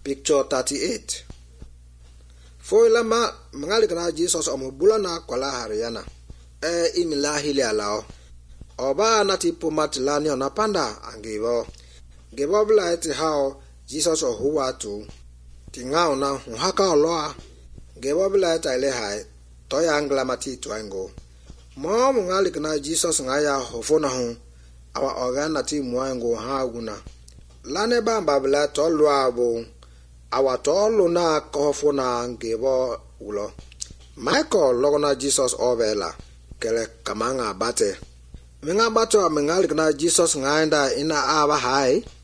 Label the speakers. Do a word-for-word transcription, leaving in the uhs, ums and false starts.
Speaker 1: Picture thirty-eight. Foila ma mangali kana Jesus omubula na kwala hariana. E imila hili alao. Oba nati pumatilani onapanda angebo. Gebo bila eti hao Jesus ohuwa tu. Tingao na nhaka oloa. Gebo bila eti ile hai. Toya angla mati tuengo. Mo mangali kana Jesus ngaya hofona hu. Awa organa ti muengo haguna. Lane bamba bila tolu abo. Awa tolu na kofona ngebo ulo. Michael logona Jesus ovela. Kele kamanga bate. Minga bato mingali kana Jesus ngaenda ina aba hai.